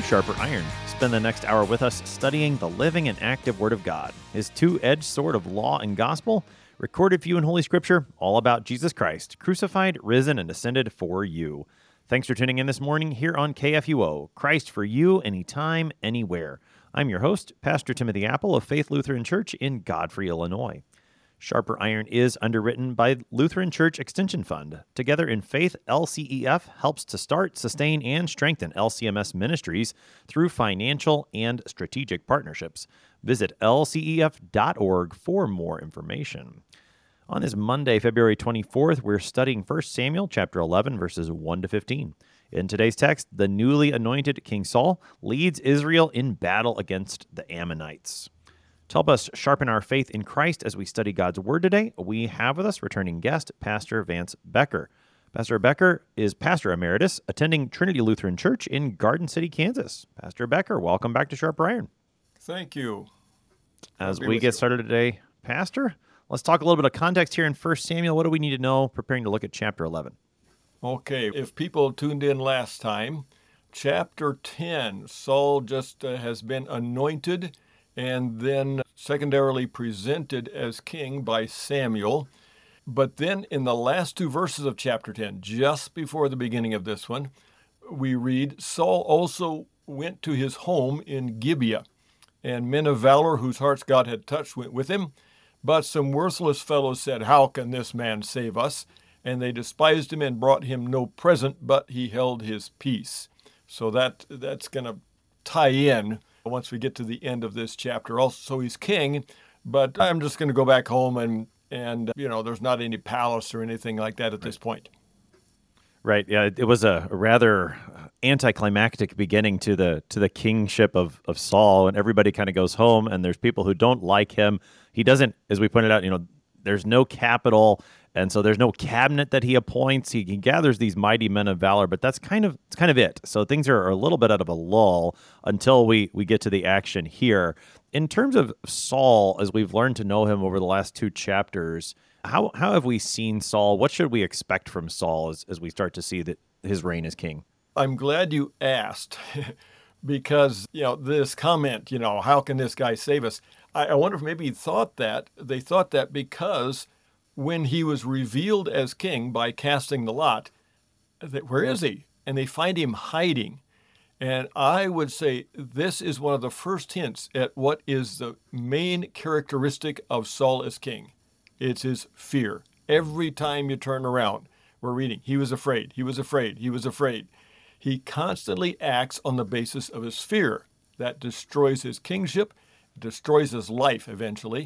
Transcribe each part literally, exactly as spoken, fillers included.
Sharper Iron. Spend the next hour with us studying the living and active Word of God, His two-edged sword of law and gospel, recorded for you in Holy Scripture, all about Jesus Christ, crucified, risen, and ascended for you. Thanks for tuning in this morning here on K F U O, Christ for you, anytime, anywhere. I'm your host, Pastor Timothy Apple of Faith Lutheran Church in Godfrey, Illinois. Sharper Iron is underwritten by Lutheran Church Extension Fund. Together in Faith, L C E F helps to start, sustain, and strengthen L C M S ministries through financial and strategic partnerships. Visit L C E F dot org for more information. On this Monday, February twenty-fourth, we're studying First Samuel chapter eleven, verses one to fifteen. In today's text, the newly anointed King Saul leads Israel in battle against the Ammonites. To help us sharpen our faith in Christ as we study God's Word today, we have with us returning guest, Pastor Vance Becker. Pastor Becker is Pastor Emeritus, attending Trinity Lutheran Church in Garden City, Kansas. Pastor Becker, welcome back to Sharper Iron. Thank you. As we get started today, Pastor, let's talk a little bit of context here in First Samuel. What do we need to know preparing to look at chapter eleven? Okay, if people tuned in last time, chapter ten, Saul just uh, has been anointed and then secondarily presented as king by Samuel. But then in the last two verses of chapter ten, just before the beginning of this one, we read, Saul also went to his home in Gibeah, and men of valor whose hearts God had touched went with him. But some worthless fellows said, "How can this man save us?" And they despised him and brought him no present, but he held his peace. So that that's going to tie in once we get to the end of this chapter. Also, so he's king, but I'm just going to go back home and, and you know, there's not any palace or anything like that at this point. Right. Yeah, it was a rather anticlimactic beginning to the to the kingship of, of Saul, and everybody kind of goes home, and there's people who don't like him. He doesn't, as we pointed out, you know, there's no capital, and so there's no cabinet that he appoints. He, he gathers these mighty men of valor, but that's kind of it's kind of it. So things are, are a little bit out of a lull until we we get to the action here. In terms of Saul, as we've learned to know him over the last two chapters, how how have we seen Saul? What should we expect from Saul as, as we start to see that his reign as king? I'm glad you asked because, you know, this comment, you know, how can this guy save us? I, I wonder if maybe he thought that. They thought that because when he was revealed as king by casting the lot, that where is he? And they find him hiding. And I would say this is one of the first hints at what is the main characteristic of Saul as king. It's his fear. Every time you turn around, we're reading, he was afraid, he was afraid, he was afraid. He constantly acts on the basis of his fear. That destroys his kingship, destroys his life eventually.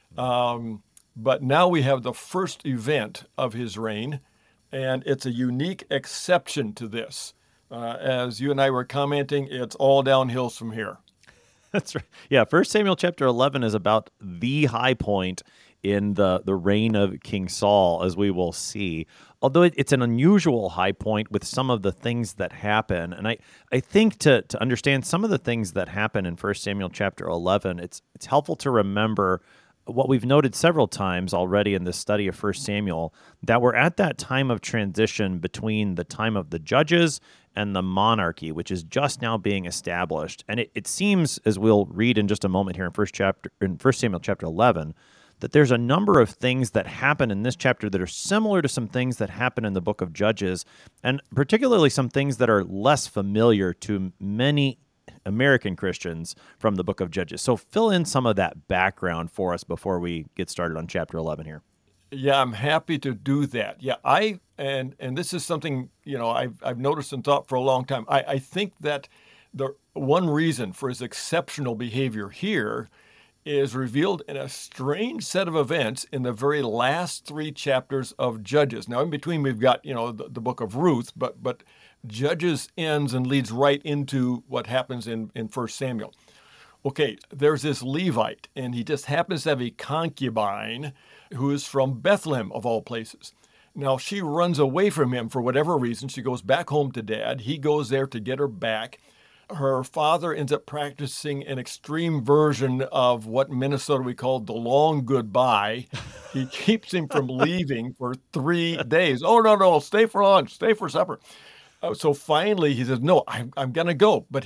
Um, but now we have the first event of his reign, and it's a unique exception to this. Uh, as you and I were commenting, it's all downhills from here. That's right. Yeah, First Samuel chapter eleven is about the high point in the, the reign of King Saul, as we will see. Although it, it's an unusual high point with some of the things that happen. And I, I think to, to understand some of the things that happen in First Samuel chapter eleven, it's it's helpful to remember what we've noted several times already in this study of First Samuel, that we're at that time of transition between the time of the judges and the monarchy, which is just now being established. And it, it seems, as we'll read in just a moment here in First chapter in First Samuel chapter eleven, that there's a number of things that happen in this chapter that are similar to some things that happen in the book of Judges, and particularly some things that are less familiar to many American Christians from the book of Judges. So fill in some of that background for us before we get started on chapter eleven here. Yeah, I'm happy to do that. Yeah, I and and this is something, you know, I've I've noticed and thought for a long time. I, I think that the one reason for his exceptional behavior here is revealed in a strange set of events in the very last three chapters of Judges. Now, in between, we've got, you know, the, the book of Ruth, but but Judges ends and leads right into what happens in, in First Samuel. Okay, there's this Levite, and he just happens to have a concubine who is from Bethlehem, of all places. Now, she runs away from him for whatever reason. She goes back home to dad. He goes there to get her back. Her father ends up practicing an extreme version of what Minnesota we call the long goodbye. He keeps him from leaving for three days. Oh, no, no, stay for lunch, stay for supper. Uh, so finally he says, no, I'm, I'm going to go. But he,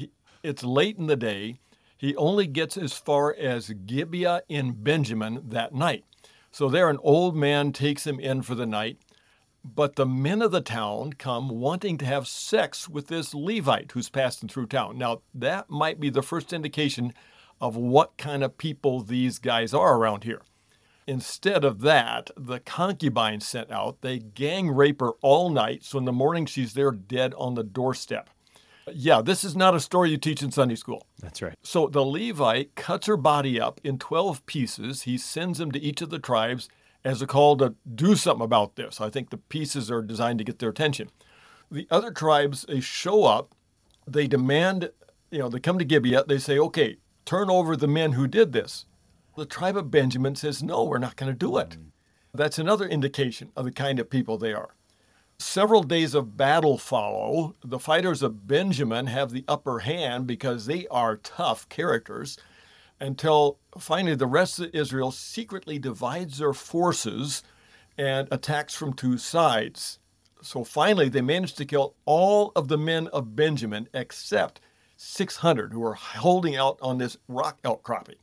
It's late in the day. He only gets as far as Gibeah in Benjamin that night. So there an old man takes him in for the night. But the men of the town come wanting to have sex with this Levite who's passing through town. Now, that might be the first indication of what kind of people these guys are around here. Instead of that, the concubines sent out. They gang rape her all night, so in the morning she's there dead on the doorstep. Yeah, this is not a story you teach in Sunday school. That's right. So the Levite cuts her body up in twelve pieces. He sends them to each of the tribes as a call to do something about this. I think the pieces are designed to get their attention. The other tribes, they show up, they demand, you know, they come to Gibeah, they say, okay, turn over the men who did this. The tribe of Benjamin says, no, we're not going to do it. Mm. That's another indication of the kind of people they are. Several days of battle follow. The fighters of Benjamin have the upper hand because they are tough characters, until finally the rest of Israel secretly divides their forces and attacks from two sides. So finally they manage to kill all of the men of Benjamin except six hundred who are holding out on this rock outcropping.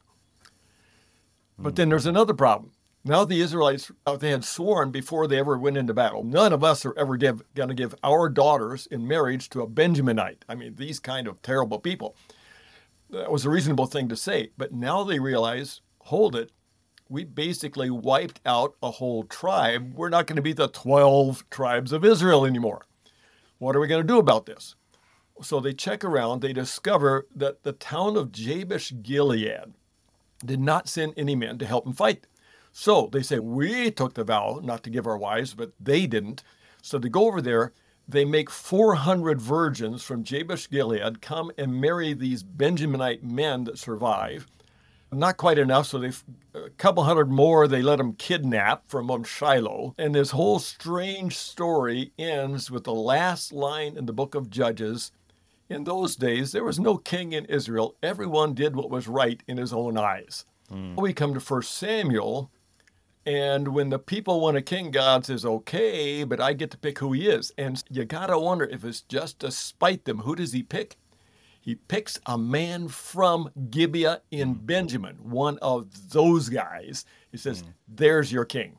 But then there's another problem. Now the Israelites, they had sworn before they ever went into battle, none of us are ever going to give our daughters in marriage to a Benjaminite. I mean, these kind of terrible people. That was a reasonable thing to say. But now they realize, hold it, we basically wiped out a whole tribe. We're not going to be the twelve tribes of Israel anymore. What are we going to do about this? So they check around. They discover that the town of Jabesh Gilead did not send any men to help them fight. So they say, we took the vow not to give our wives, but they didn't. So to go over there, they make four hundred virgins from Jabesh Gilead come and marry these Benjaminite men that survive. Not quite enough, so they a couple hundred more they let them kidnap from um, Shiloh. And this whole strange story ends with the last line in the book of Judges. In those days, there was no king in Israel. Everyone did what was right in his own eyes. Mm. We come to First Samuel, and when the people want a king, God says, okay, but I get to pick who he is. And you got to wonder if it's just to spite them. Who does he pick? He picks a man from Gibeah in Benjamin, one of those guys. He says, mm. there's your king.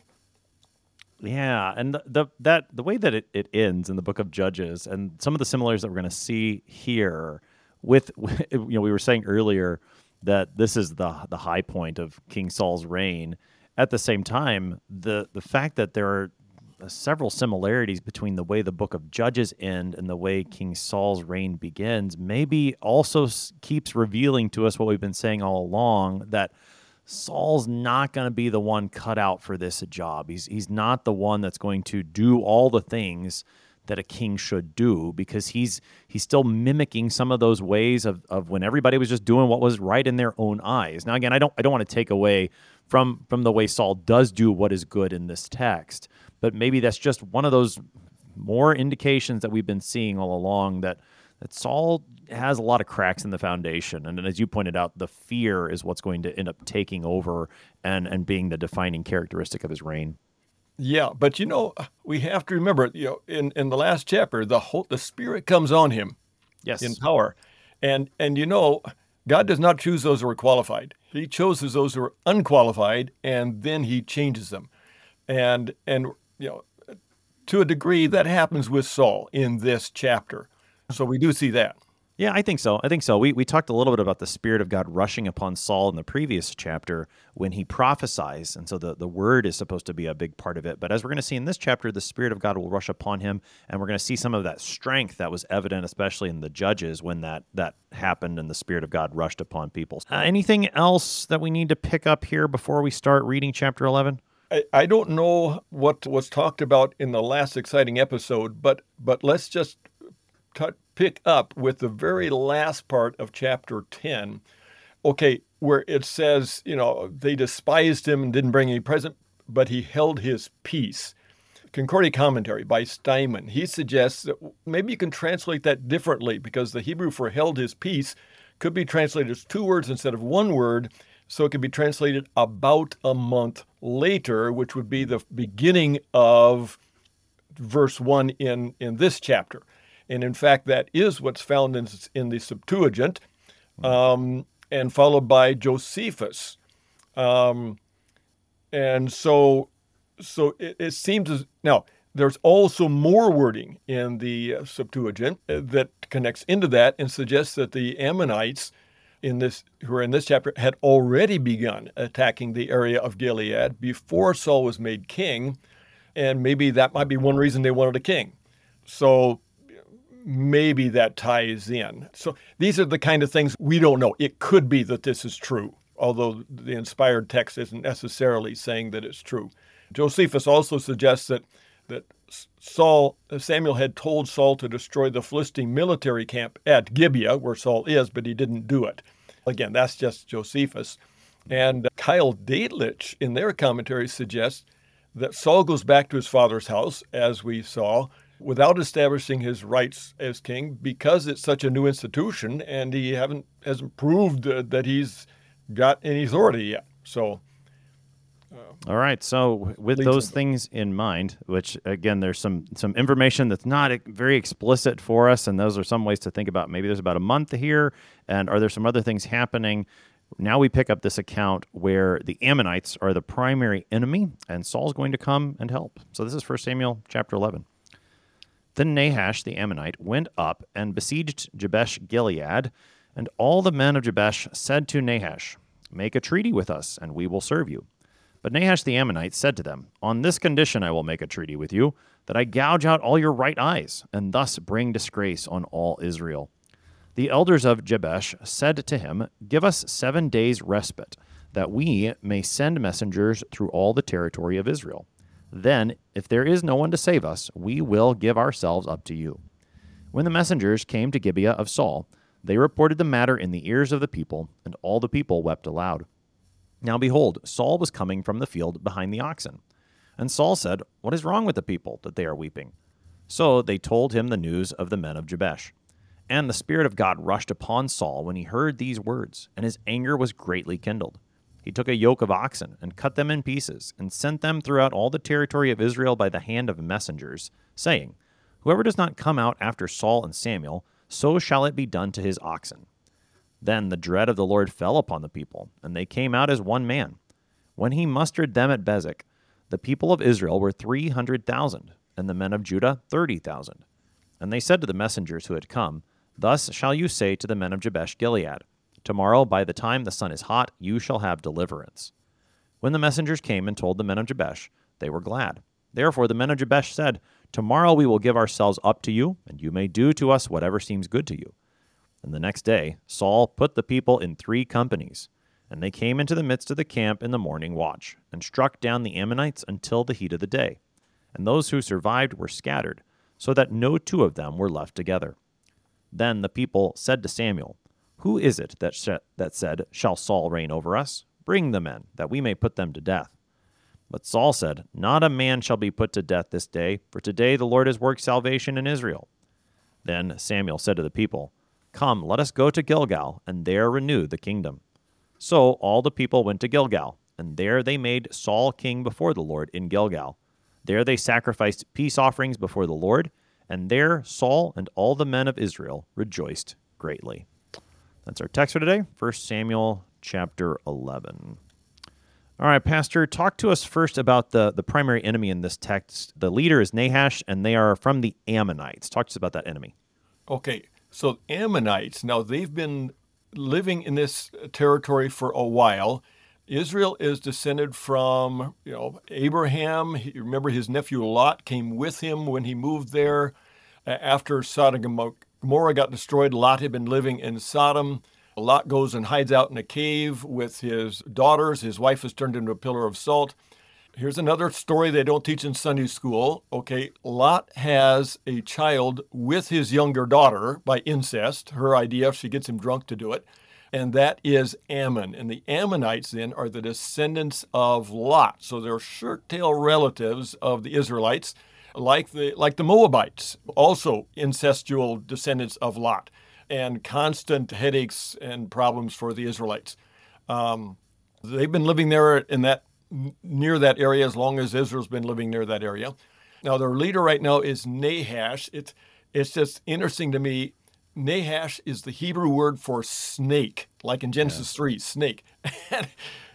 Yeah, and the, the that the way that it, it ends in the book of Judges, and some of the similarities that we're going to see here with, you know, we were saying earlier that this is the the high point of King Saul's reign. At the same time, the the fact that there are several similarities between the way the book of Judges end and the way King Saul's reign begins maybe also keeps revealing to us what we've been saying all along, that Saul's not going to be the one cut out for this job. He's he's not the one that's going to do all the things that a king should do, because he's he's still mimicking some of those ways of, of when everybody was just doing what was right in their own eyes. Now, again, I don't I don't want to take away from from the way Saul does do what is good in this text, but maybe that's just one of those more indications that we've been seeing all along that that Saul has a lot of cracks in the foundation. And as you pointed out, the fear is what's going to end up taking over and, and being the defining characteristic of his reign. Yeah, but you know, we have to remember, you know, in, in the last chapter, the whole, the Spirit comes on him, yes, in power. And, and you know, God does not choose those who are qualified. He chooses those who are unqualified, and then he changes them. And, and you know, to a degree, that happens with Saul in this chapter. So we do see that. Yeah, I think so. I think so. We we talked a little bit about the Spirit of God rushing upon Saul in the previous chapter when he prophesies, and so the, the word is supposed to be a big part of it. But as we're going to see in this chapter, the Spirit of God will rush upon him, and we're going to see some of that strength that was evident, especially in the Judges when that, that happened and the Spirit of God rushed upon people. Uh, anything else that we need to pick up here before we start reading chapter eleven? I, I don't know what was talked about in the last exciting episode, but but let's just t- pick up with the very last part of chapter ten. Okay, where it says, you know, they despised him and didn't bring any present, but he held his peace. Concordia commentary by Steinman, he suggests that maybe you can translate that differently, because the Hebrew for held his peace could be translated as two words instead of one word, so it could be translated about a month later, which would be the beginning of verse one in, in this chapter. And in fact, that is what's found in, in the Septuagint. um, and followed by Josephus. Um, and so, so it, it seems as now there's also more wording in the uh, Septuagint uh, that connects into that and suggests that the Ammonites in this who are in this chapter had already begun attacking the area of Gilead before Saul was made king, and maybe that might be one reason they wanted a king. So maybe that ties in. So these are the kind of things we don't know. It could be that this is true, although the inspired text isn't necessarily saying that it's true. Josephus also suggests that that Saul, Samuel had told Saul to destroy the Philistine military camp at Gibeah, where Saul is, but he didn't do it. Again, that's just Josephus. And Kyle Daitlich, in their commentary, suggests that Saul goes back to his father's house, as we saw, without establishing his rights as king, because it's such a new institution, and he haven't hasn't proved uh, that he's got any authority yet. So, uh, all right. So, with those him. things in mind, which again, there's some some information that's not very explicit for us, and those are some ways to think about. Maybe there's about a month here, and are there some other things happening? Now we pick up this account where the Ammonites are the primary enemy, and Saul's going to come and help. So this is First Samuel chapter eleven. Then Nahash the Ammonite went up and besieged Jabesh Gilead, and all the men of Jabesh said to Nahash, "Make a treaty with us, and we will serve you." But Nahash the Ammonite said to them, "On this condition I will make a treaty with you, that I gouge out all your right eyes, and thus bring disgrace on all Israel." The elders of Jabesh said to him, "Give us seven days' respite, that we may send messengers through all the territory of Israel. Then, if there is no one to save us, we will give ourselves up to you." When the messengers came to Gibeah of Saul, they reported the matter in the ears of the people, and all the people wept aloud. Now behold, Saul was coming from the field behind the oxen. And Saul said, "What is wrong with the people, that they are weeping?" So they told him the news of the men of Jabesh. And the Spirit of God rushed upon Saul when he heard these words, and his anger was greatly kindled. He took a yoke of oxen and cut them in pieces, and sent them throughout all the territory of Israel by the hand of messengers, saying, "Whoever does not come out after Saul and Samuel, so shall it be done to his oxen." Then the dread of the Lord fell upon the people, and they came out as one man. When he mustered them at Bezek, the people of Israel were three hundred thousand, and the men of Judah thirty thousand. And they said to the messengers who had come, "Thus shall you say to the men of Jabesh Gilead, Tomorrow, by the time the sun is hot, you shall have deliverance." When the messengers came and told the men of Jabesh, they were glad. Therefore the men of Jabesh said, "Tomorrow we will give ourselves up to you, and you may do to us whatever seems good to you." And the next day Saul put the people in three companies, and they came into the midst of the camp in the morning watch, and struck down the Ammonites until the heat of the day. And those who survived were scattered, so that no two of them were left together. Then the people said to Samuel, "Who is it that, sh- that said, 'Shall Saul reign over us?' Bring the men, that we may put them to death." But Saul said, "Not a man shall be put to death this day, for today the Lord has worked salvation in Israel." Then Samuel said to the people, "Come, let us go to Gilgal, and there renew the kingdom." So all the people went to Gilgal, and there they made Saul king before the Lord in Gilgal. There they sacrificed peace offerings before the Lord, and there Saul and all the men of Israel rejoiced greatly. That's our text for today, First Samuel chapter eleven. All right, Pastor, talk to us first about the, the primary enemy in this text. The leader is Nahash, and they are from the Ammonites. Talk to us about that enemy. Okay, so Ammonites, now they've been living in this territory for a while. Israel is descended from, you know, Abraham. He, remember, his nephew Lot came with him when he moved there. After Sodom and Gomorrah got destroyed, Lot had been living in Sodom. Lot goes and hides out in a cave with his daughters. His wife is turned into a pillar of salt. Here's another story they don't teach in Sunday school. Okay, Lot has a child with his younger daughter by incest. Her idea, she gets him drunk to do it. And that is Ammon. And the Ammonites then are the descendants of Lot. So they're shirt-tail relatives of the Israelites. Like the like the Moabites, also incestual descendants of Lot, and constant headaches and problems for the Israelites. Um, they've been living there in that near that area as long as Israel's been living near that area. Now their leader right now is Nahash. It's it's just interesting to me Nahash is the Hebrew word for snake, like in Yeah. Genesis three, snake. And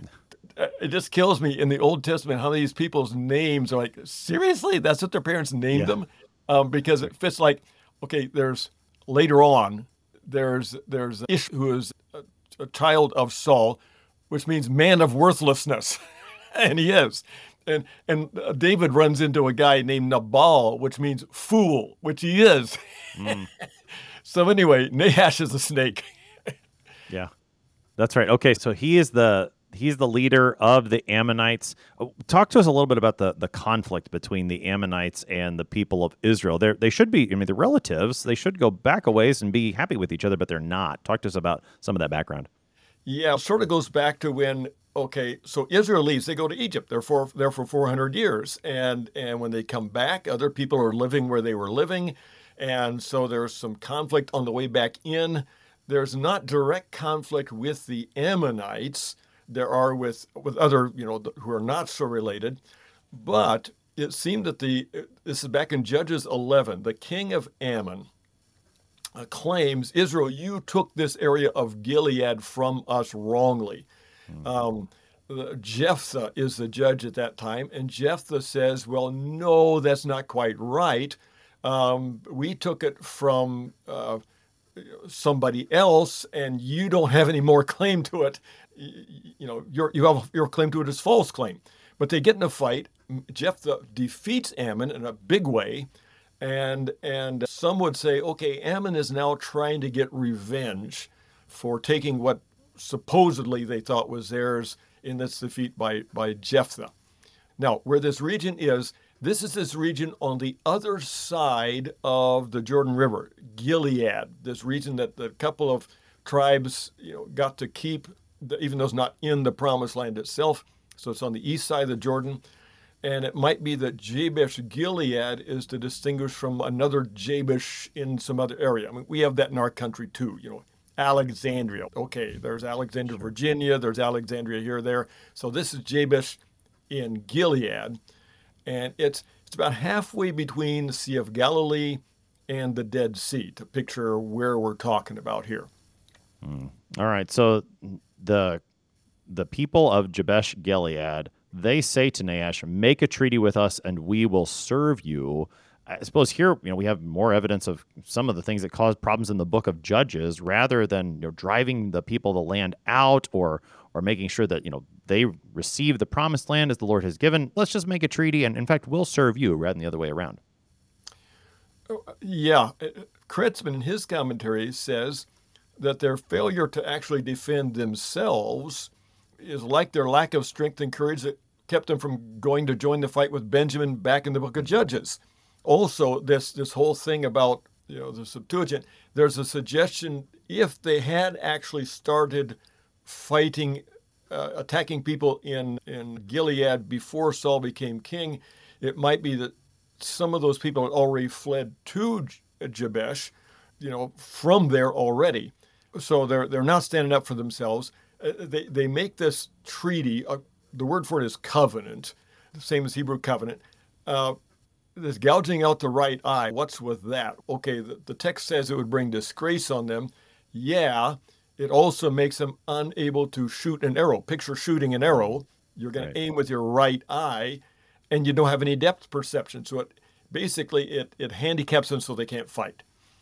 it just kills me in the Old Testament how these people's names are like, seriously? That's what their parents named Yeah. them? Um, because it fits like, okay, there's later on, there's there's Ish, who is a, a child of Saul, which means man of worthlessness. And he is. And and uh, David runs into a guy named Nabal, which means fool, which he is. Mm, So anyway, Nahash is a snake. yeah. That's right. Okay, so he is the he's the leader of the Ammonites. Uh, Talk to us a little bit about the the conflict between the Ammonites and the people of Israel. They they should be, I mean, they're relatives. They should go back a ways and be happy with each other, but they're not. Talk to us about some of that background. Yeah, sort of goes back to when, okay, so Israel leaves, they go to Egypt. They're for there for four hundred years, and and when they come back, other people are living where they were living, and so there's some conflict on the way back in. There's not direct conflict with the Ammonites. There are with with other, you know, who are not so related, but it seemed that the this is back in Judges eleven. The king of Ammon uh, claims, Israel, you took this area of Gilead from us wrongly. Um, uh, Jephthah is the judge at that time, and Jephthah says, well, no, that's not quite right. Um, we took it from uh, somebody else, and you don't have any more claim to it. Y- You know, your you have your claim to it is false claim. But they get in a fight. Jephthah defeats Ammon in a big way, and and some would say, okay, Ammon is now trying to get revenge for taking what supposedly they thought was theirs in this defeat by by Jephthah. Now, where this region is, this is this region on the other side of the Jordan River, Gilead, this region that the couple of tribes, you know, got to keep, even though it's not in the promised land itself. So it's on the east side of the Jordan. And it might be that Jabesh Gilead is to distinguish from another Jabesh in some other area. I mean, we have that in our country too, you know, Alexandria. Okay, there's Alexandria, Virginia, there's Alexandria here, there. So this is Jabesh in Gilead, and it's it's about halfway between the Sea of Galilee and the Dead Sea, to picture where we're talking about here. All right. So the the people of Jabesh Gilead, they say to Nahash, "Make a treaty with us, and we will serve you." I suppose here, you know, we have more evidence of some of the things that caused problems in the book of Judges, rather than, you know, driving the people of the land out, or or making sure that, you know, they receive the promised land as the Lord has given. Let's just make a treaty, and in fact, we'll serve you, rather than the other way around. Yeah, Kretzmann in his commentary says that their failure to actually defend themselves is like their lack of strength and courage that kept them from going to join the fight with Benjamin back in the book of Judges. Also, this this whole thing about, you know, the Septuagint, there's a suggestion if they had actually started fighting, uh, attacking people in, in Gilead before Saul became king, it might be that some of those people had already fled to J- Jabesh, you know, from there already. So they're they're not standing up for themselves. Uh, they they make this treaty. Uh, the word for it is covenant, the same as Hebrew covenant. Uh, this gouging out the right eye. What's with that? Okay, the, the text says it would bring disgrace on them. Yeah, it also makes them unable to shoot an arrow. Picture shooting an arrow. You're going Right. to aim with your right eye, and you don't have any depth perception. So it basically it it handicaps them so they can't fight.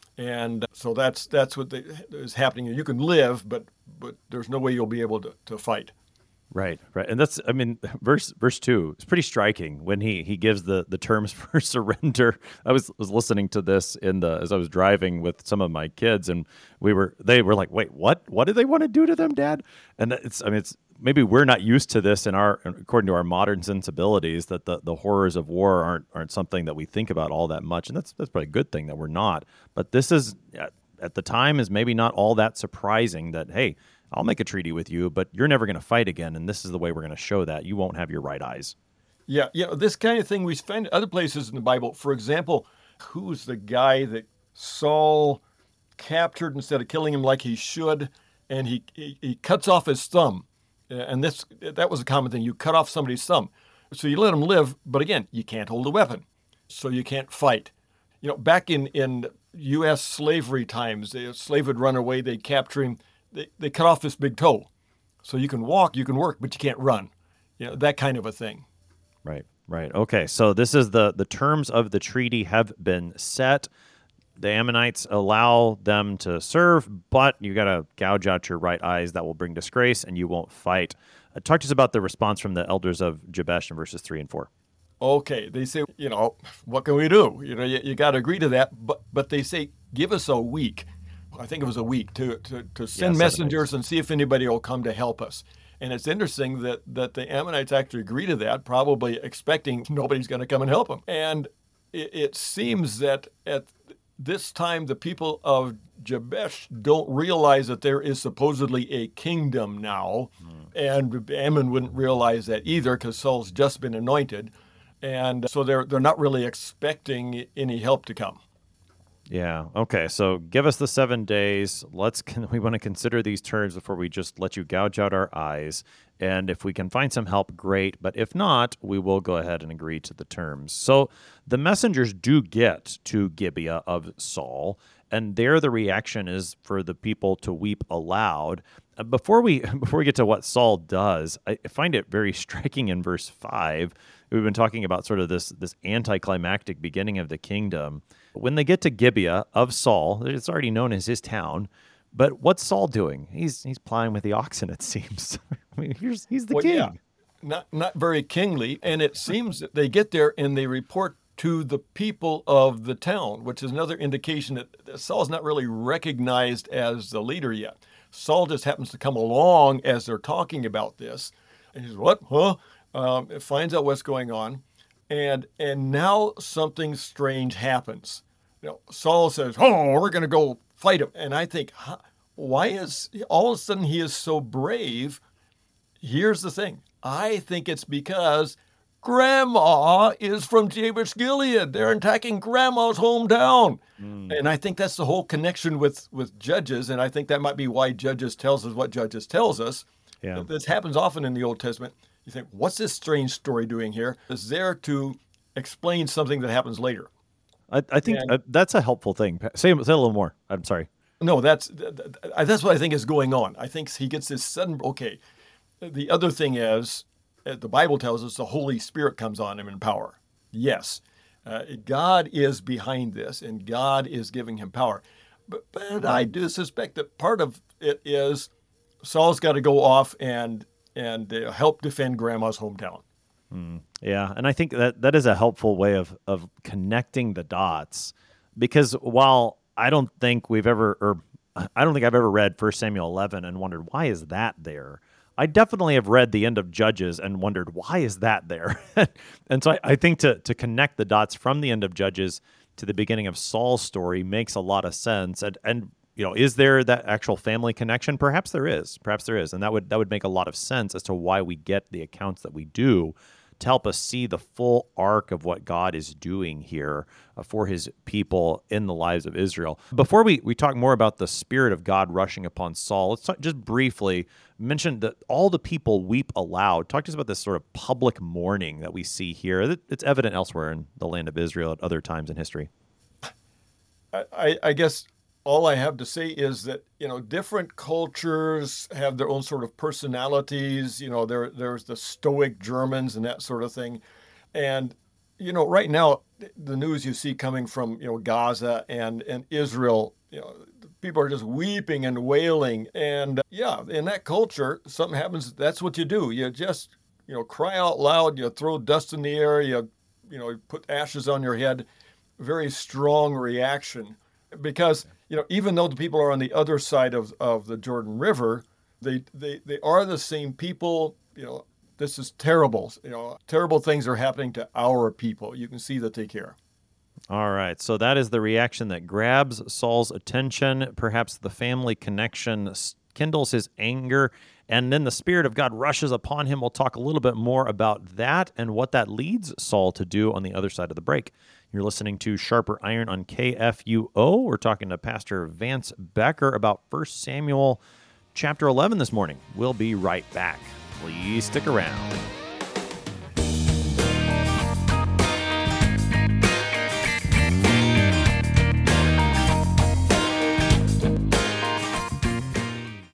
And so that's that's what they, is happening. You can live, but but there's no way you'll be able to, to fight. Right, right, and that's, I mean, verse verse two is pretty striking when he he gives the the terms for surrender. I was was listening to this in the as I was driving with some of my kids, and we were they were like, "Wait, what? What do they want to do to them, Dad?" And it's, I mean, it's maybe we're not used to this in our according to our modern sensibilities, that the the horrors of war aren't aren't something that we think about all that much, and that's that's probably a good thing that we're not. But this is at, at the time is maybe not all that surprising that, hey, I'll make a treaty with you, but you're never going to fight again, and this is the way we're going to show that. You won't have your right eyes. Yeah, you know, this kind of thing we find other places in the Bible. For example, who's the guy that Saul captured instead of killing him like he should, and he he, he cuts off his thumb, Uh, and this that was a common thing. You cut off somebody's thumb, so you let him live, but again, you can't hold a weapon, so you can't fight. You know, back in in U S slavery times. The slave would run away, they'd capture him, they, they cut off this big toe. So you can walk, you can work, but you can't run. You know, that kind of a thing. Right, right. Okay, so this is the, the terms of the treaty have been set. The Ammonites allow them to serve, but you got to gouge out your right eyes. That will bring disgrace, and you won't fight. Uh, talk to us about the response from the elders of Jabesh in verses three and four. Okay, they say, you know, what can we do? You know, you, you got to agree to that, but but they say, give us a week. I think it was a week to to, to send Yeah, messengers and see if anybody will come to help us. And it's interesting that, that the Ammonites actually agree to that, probably expecting nobody's going to come and help them. And it, it seems that at this time, the people of Jabesh don't realize that there is supposedly a kingdom now. Mm. And Ammon wouldn't realize that either because Saul's just been anointed. And so they're they're not really expecting any help to come. Yeah. Okay. So give us the seven days. Let's. Can, we want to consider these terms before we just let you gouge out our eyes. And if we can find some help, great. But if not, we will go ahead and agree to the terms. So the messengers do get to Gibeah of Saul, and there the reaction is for the people to weep aloud. Uh, Before we before we get to what Saul does, I find it very striking in verse five. We've been talking about sort of this this anticlimactic beginning of the kingdom. When they get to Gibeah of Saul, it's already known as his town. But what's Saul doing? He's he's plowing with the oxen, it seems. I mean, he's, he's the well, king. Yeah. Not not very kingly, and it seems that they get there and they report to the people of the town, which is another indication that Saul's not really recognized as the leader yet. Saul just happens to come along as they're talking about this, and he says, "What? Huh?" Um, it finds out what's going on, and and now something strange happens. You know, Saul says, "Oh, we're going to go fight him," and I think, huh, why is all of a sudden he is so brave? Here's the thing: I think it's because Grandma is from Jabesh Gilead. They're attacking Grandma's hometown. Mm. And I think that's the whole connection with, with Judges, and I think that might be why Judges tells us what Judges tells us. Yeah. This happens often in the Old Testament. You think, what's this strange story doing here? It's there to explain something that happens later. I, I think and, uh, that's a helpful thing. Say, say a little more. I'm sorry. No, that's that's what I think is going on. I think he gets this sudden, okay. The other thing is, the Bible tells us the Holy Spirit comes on him in power. Yes, uh, God is behind this, and God is giving him power. But, but I do suspect that part of it is Saul's got to go off and and uh, help defend Grandma's hometown. Mm, yeah, and I think that that is a helpful way of of connecting the dots, because while I don't think we've ever, or I don't think I've ever read First Samuel eleven and wondered, why is that there? I definitely have read the end of Judges and wondered, why is that there? And so I, I think to to connect the dots from the end of Judges to the beginning of Saul's story makes a lot of sense. And and you know, is there that actual family connection? Perhaps there is. Perhaps there is. And that would that would make a lot of sense as to why we get the accounts that we do, to help us see the full arc of what God is doing here uh, for his people in the lives of Israel. Before we, we talk more about the Spirit of God rushing upon Saul, let's talk, just briefly mention that all the people weep aloud. Talk to us about this sort of public mourning that we see here. It's evident elsewhere in the land of Israel at other times in history. I, I guess all I have to say is that, you know, different cultures have their own sort of personalities. You know, there there's the Stoic Germans and that sort of thing. And, you know, right now, the news you see coming from, you know, Gaza and, and Israel, you know, people are just weeping and wailing. And, uh, yeah, in that culture, something happens, that's what you do. You just, you know, cry out loud, you throw dust in the air, you, you know, put ashes on your head. Very strong reaction. Because, you know, even though the people are on the other side of, of the Jordan River, they, they they are the same people. You know, this is terrible. You know, terrible things are happening to our people. You can see that they care. All right. So that is the reaction that grabs Saul's attention. Perhaps the family connection kindles his anger, and then the Spirit of God rushes upon him. We'll talk a little bit more about that and what that leads Saul to do on the other side of the break. You're listening to Sharper Iron on K F U O. We're talking to Pastor Vance Becker about First Samuel chapter eleven this morning. We'll be right back. Please stick around.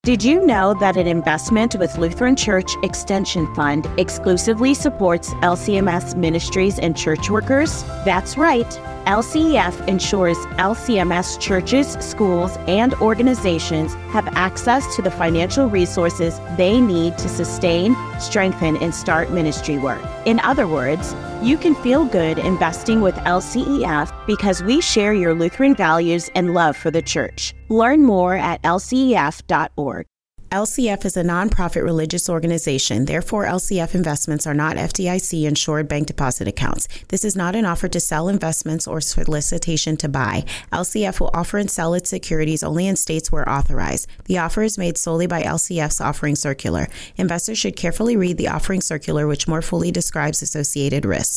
Did you know that an investment with Lutheran Church Extension Fund exclusively supports L C M S ministries and church workers? That's right. L C E F ensures L C M S churches, schools, and organizations have access to the financial resources they need to sustain, strengthen, and start ministry work. In other words, you can feel good investing with L C E F because we share your Lutheran values and love for the church. Learn more at L C E F dot org. L C F is a nonprofit religious organization. Therefore, L C F investments are not F D I C-insured bank deposit accounts. This is not an offer to sell investments or solicitation to buy. L C F will offer and sell its securities only in states where authorized. The offer is made solely by L C F's offering circular. Investors should carefully read the offering circular, which more fully describes associated risks.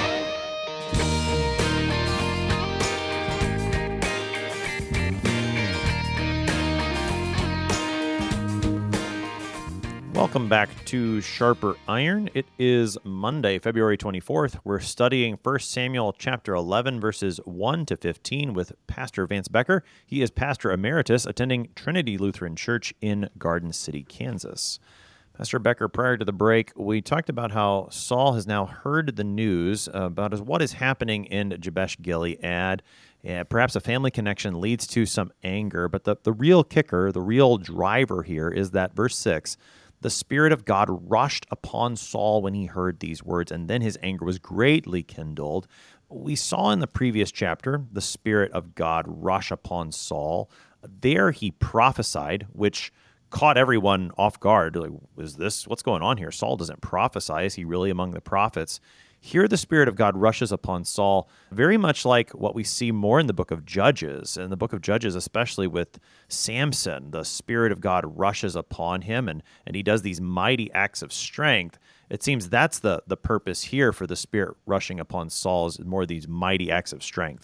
Welcome back to Sharper Iron. It is Monday, February twenty-fourth. We're studying First Samuel chapter eleven, verses one to fifteen with Pastor Vance Becker. He is Pastor Emeritus attending Trinity Lutheran Church in Garden City, Kansas. Pastor Becker, prior to the break, we talked about how Saul has now heard the news about what is happening in Jabesh Gilead. Yeah, perhaps a family connection leads to some anger, but the, the real kicker, the real driver here is that verse six, the Spirit of God rushed upon Saul when he heard these words, and then his anger was greatly kindled. We saw in the previous chapter the Spirit of God rush upon Saul. There he prophesied, which caught everyone off guard. Like, is this, what's going on here? Saul doesn't prophesy. Is he really among the prophets? Here the Spirit of God rushes upon Saul, very much like what we see more in the book of Judges. In the book of Judges, especially with Samson, the Spirit of God rushes upon him, and, and he does these mighty acts of strength. It seems that's the, the purpose here for the Spirit rushing upon Saul, is more of these mighty acts of strength.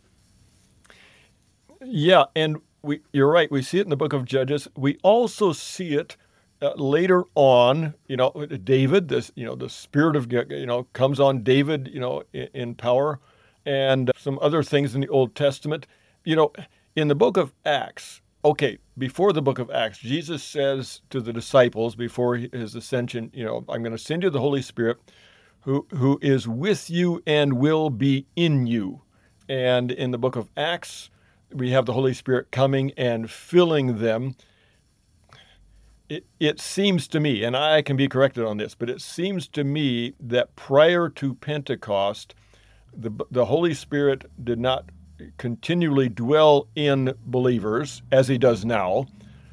Yeah, and we, you're right. We see it in the book of Judges. We also see it Uh, later on, you know, David, this, you know, the Spirit of, you know, comes on David, you know, in, in power, and some other things in the Old Testament. You know, in the book of Acts, okay, before the book of Acts, Jesus says to the disciples before his ascension, you know, I'm going to send you the Holy Spirit who who is with you and will be in you. And in the book of Acts, we have the Holy Spirit coming and filling them. It, it seems to me, and I can be corrected on this, but it seems to me that prior to Pentecost, the the Holy Spirit did not continually dwell in believers as he does now,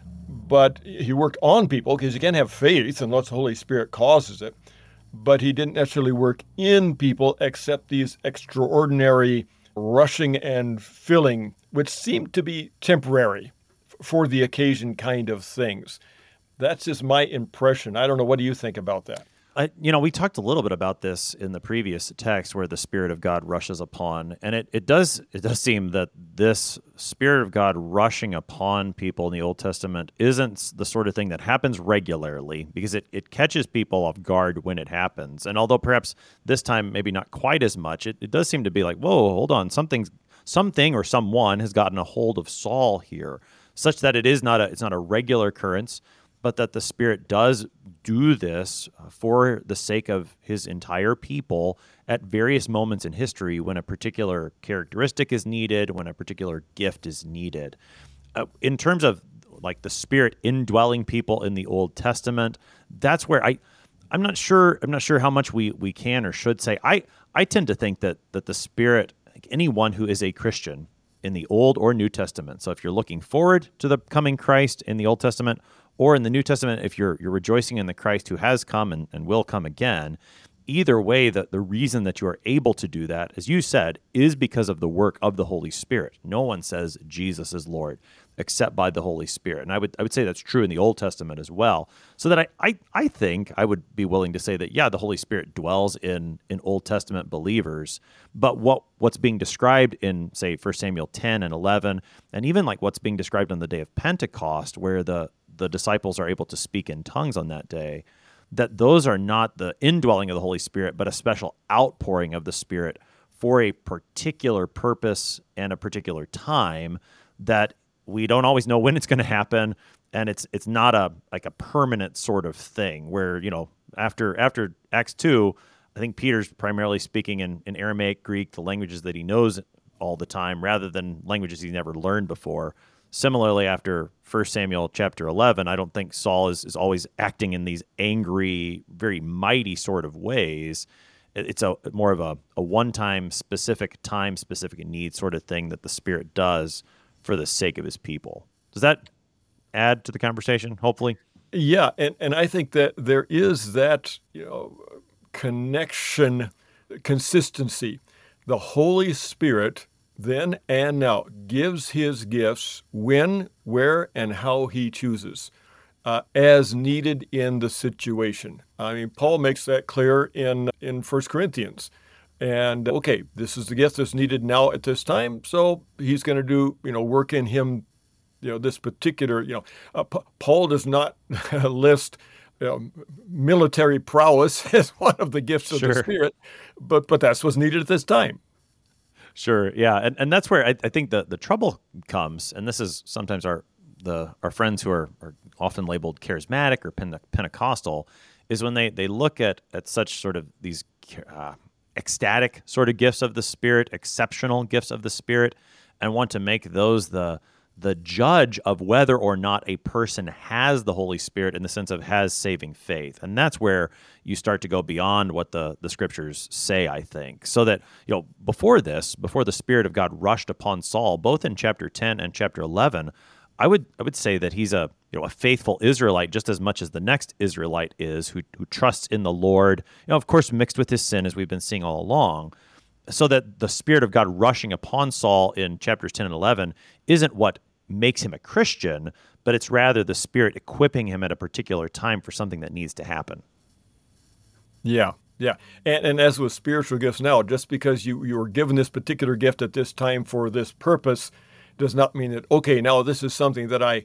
but he worked on people, because you can't have faith unless the Holy Spirit causes it, but he didn't necessarily work in people except these extraordinary rushing and filling, which seemed to be temporary for the occasion kind of things. That's just my impression. I don't know. What do you think about that? Uh, you know, we talked a little bit about this in the previous text where the Spirit of God rushes upon, and it, it does it does seem that this Spirit of God rushing upon people in the Old Testament isn't the sort of thing that happens regularly, because it, it catches people off guard when it happens. And although perhaps this time maybe not quite as much, it, it does seem to be like, whoa, hold on, something's something or someone has gotten a hold of Saul here, such that it is not a it's not a regular occurrence, but that the Spirit does do this for the sake of his entire people at various moments in history when a particular characteristic is needed, when a particular gift is needed. Uh, in terms of like the Spirit indwelling people in the Old Testament, that's where I, I'm not sure. I'm not sure how much we we can or should say. I I tend to think that that the Spirit, like anyone who is a Christian in the Old or New Testament. So if you're looking forward to the coming Christ in the Old Testament, or in the New Testament, if you're you're rejoicing in the Christ who has come and, and will come again, either way, the, the reason that you are able to do that, as you said, is because of the work of the Holy Spirit. No one says Jesus is Lord except by the Holy Spirit. And I would I would say that's true in the Old Testament as well. So that I I, I think I would be willing to say that, yeah, the Holy Spirit dwells in, in Old Testament believers, but what what's being described in, say, First Samuel ten and eleven, and even like what's being described on the day of Pentecost, where the the disciples are able to speak in tongues on that day, that those are not the indwelling of the Holy Spirit, but a special outpouring of the Spirit for a particular purpose and a particular time that we don't always know when it's going to happen. and it's it's not a like a permanent sort of thing where, you know, after after Acts two, I think Peter's primarily speaking in, in Aramaic, Greek, the languages that he knows all the time, rather than languages he's never learned before. Similarly, after First Samuel chapter eleven, I don't think Saul is, is always acting in these angry, very mighty sort of ways. It's a more of a, a one-time, specific time, specific need sort of thing that the Spirit does for the sake of his people. Does that add to the conversation, hopefully? Yeah, and, and I think that there is that, you know, connection, consistency. The Holy Spirit then and now gives his gifts when, where, and how he chooses, uh, as needed in the situation. I mean, Paul makes that clear in, in First Corinthians. And, okay, this is the gift that's needed now at this time, so he's going to do, you know, work in him, you know, this particular, you know, uh, P- Paul does not list you know, military prowess as one of the gifts of Sure. the Spirit, but but that's what's needed at this time. Sure, yeah, and and that's where I, I think the, the trouble comes, and this is sometimes our the our friends who are, are often labeled charismatic or Pente- Pentecostal, is when they, they look at, at such sort of these uh, ecstatic sort of gifts of the Spirit, exceptional gifts of the Spirit, and want to make those the the judge of whether or not a person has the Holy Spirit in the sense of has saving faith. And that's where you start to go beyond what the, the scriptures say, I think. So that, you know, before this, before the Spirit of God rushed upon Saul, both in chapter ten and chapter eleven, I would I would say that he's a you know a faithful Israelite just as much as the next Israelite is, who who trusts in the Lord, you know, of course mixed with his sin, as we've been seeing all along. So that the Spirit of God rushing upon Saul in chapters ten and eleven isn't what makes him a Christian, but it's rather the Spirit equipping him at a particular time for something that needs to happen. Yeah, yeah. And, and as with spiritual gifts now, just because you, you were given this particular gift at this time for this purpose does not mean that, okay, now this is something that I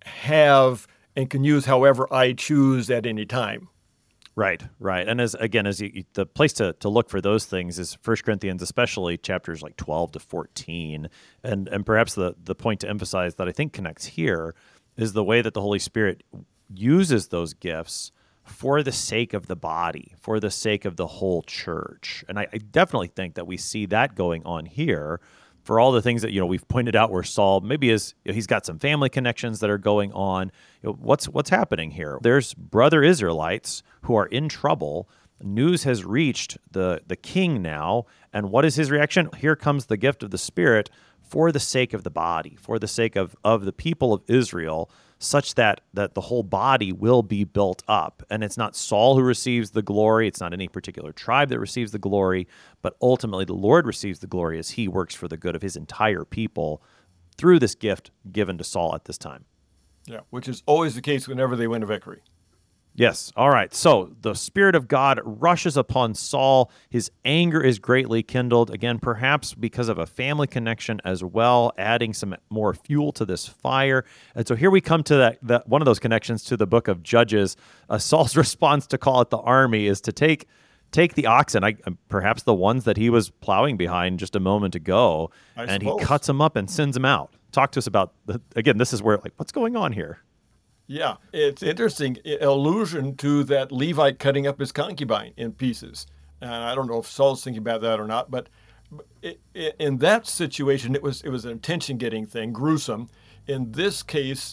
have and can use however I choose at any time. Right, right. And as again, as you, the place to, to look for those things is First Corinthians, especially chapters like twelve to fourteen. And and perhaps the, the point to emphasize that I think connects here is the way that the Holy Spirit uses those gifts for the sake of the body, for the sake of the whole church. And I, I definitely think that we see that going on here. For all the things that, you know, we've pointed out where Saul maybe is, you know, he's got some family connections that are going on. You know, what's what's happening here? There's brother Israelites who are in trouble. News has reached the, the king now. And what is his reaction? Here comes the gift of the Spirit for the sake of the body, for the sake of, of the people of Israel, such that, that the whole body will be built up. And it's not Saul who receives the glory. It's not any particular tribe that receives the glory, but ultimately the Lord receives the glory as he works for the good of his entire people through this gift given to Saul at this time. Yeah, which is always the case whenever they win a victory. Yes. All right. So the Spirit of God rushes upon Saul. His anger is greatly kindled. Again, perhaps because of a family connection as well, adding some more fuel to this fire. And so here we come to that, that one of those connections to the book of Judges. Uh, Saul's response to call it the army is to take take the oxen, I, perhaps the ones that he was plowing behind just a moment ago, I and suppose. he cuts them up and sends them out. Talk to us about, the, again, this is where, like, what's going on here? Yeah, it's interesting allusion to that Levite cutting up his concubine in pieces. And I don't know if Saul's thinking about that or not, but it, it, in that situation, it was it was an attention-getting thing, gruesome. In this case,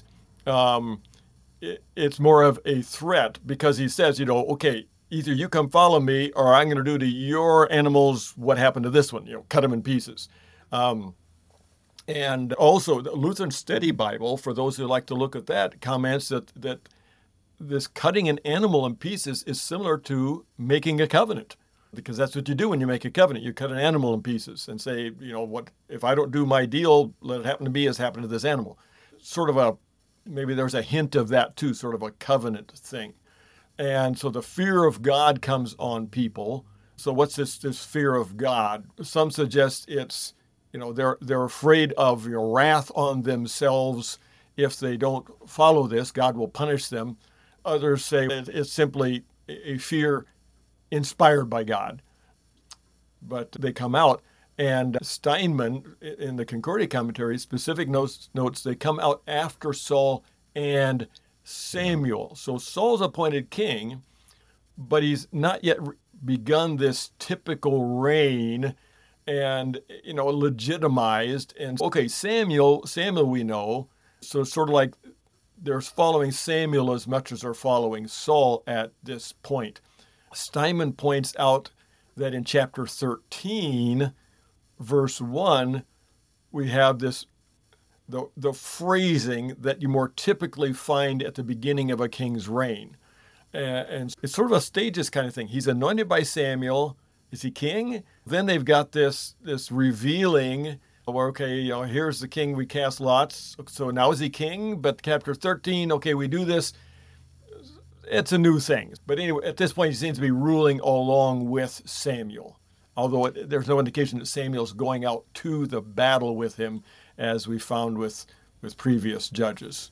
um, it, it's more of a threat because he says, you know, okay, either you come follow me or I'm going to do to your animals what happened to this one, you know, cut them in pieces. Um, And also, the Lutheran Study Bible, for those who like to look at that, comments that, that this cutting an animal in pieces is similar to making a covenant, because that's what you do when you make a covenant. You cut an animal in pieces and say, you know, what if I don't do my deal, let it happen to me as happened to this animal. Sort of a, maybe there's a hint of that too, sort of a covenant thing. And so the fear of God comes on people. So what's this, this fear of God? Some suggest it's, You know, they're they're afraid of your wrath on themselves if they don't follow this. God will punish them. Others say it's simply a fear inspired by God. But they come out, and Steinman in the Concordia commentary specific notes notes they come out after Saul and Samuel. So Saul's appointed king, but he's not yet re- begun this typical reign and, you know, legitimized. And okay, Samuel, Samuel we know, so it's sort of like they're following Samuel as much as they're following Saul at this point. Steinman points out that in chapter thirteen, verse one, we have this the the phrasing that you more typically find at the beginning of a king's reign. Uh, and it's sort of a stages kind of thing. He's anointed by Samuel. Is he king? Then they've got this this revealing where, okay, you know, here's the king, we cast lots. So now is he king? But chapter thirteen, okay, we do this. It's a new thing. But anyway, at this point, he seems to be ruling along with Samuel. Although it, there's no indication that Samuel's going out to the battle with him, as we found with, with previous judges.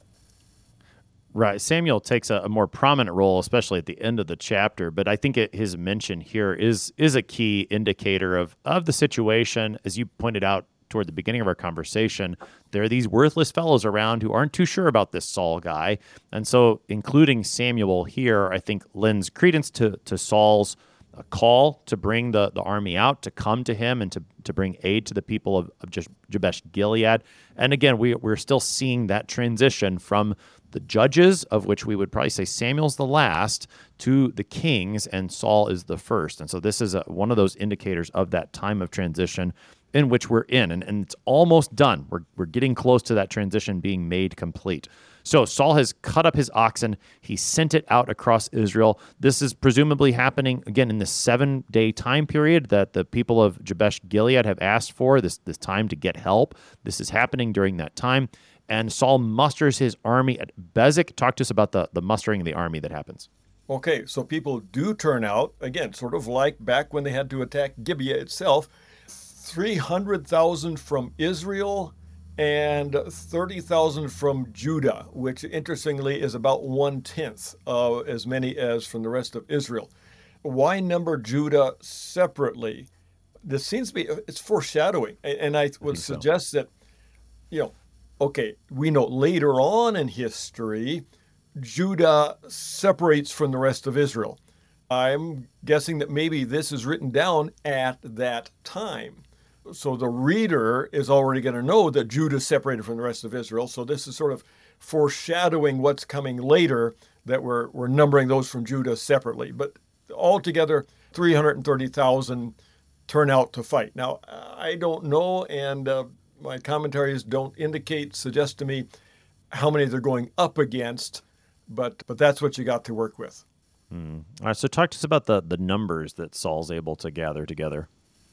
Right. Samuel takes a, a more prominent role, especially at the end of the chapter. But I think it, his mention here is is a key indicator of, of the situation. As you pointed out toward the beginning of our conversation, there are these worthless fellows around who aren't too sure about this Saul guy. And so including Samuel here, I think, lends credence to, to Saul's uh, call to bring the, the army out, to come to him and to, to bring aid to the people of, of Jabesh Gilead. And again, we, we're still seeing that transition from the judges, of which we would probably say Samuel's the last, to the kings, and Saul is the first. And so this is a, one of those indicators of that time of transition in which we're in, and, and it's almost done. We're, we're getting close to that transition being made complete. So Saul has cut up his oxen. He sent it out across Israel. This is presumably happening, again, in the seven-day time period that the people of Jabesh Gilead have asked for, this, this time to get help. This is happening during that time. And Saul musters his army at Bezek. Talk to us about the, the mustering of the army that happens. Okay, so people do turn out, again, sort of like back when they had to attack Gibeah itself, three hundred thousand from Israel and thirty thousand from Judah, which interestingly is about one-tenth of as many as from the rest of Israel. Why number Judah separately? This seems to be, it's foreshadowing. And I would I suggest so. that, you know, okay, we know later on in history, Judah separates from the rest of Israel. I'm guessing that maybe this is written down at that time. So the reader is already going to know that Judah is separated from the rest of Israel. So this is sort of foreshadowing what's coming later, that we're, we're numbering those from Judah separately. But altogether, three hundred thirty thousand turn out to fight. Now, I don't know, and uh, my commentaries don't indicate, suggest to me how many they're going up against, but but that's what you got to work with. Hmm. All right, so talk to us about the, the numbers that Saul's able to gather together.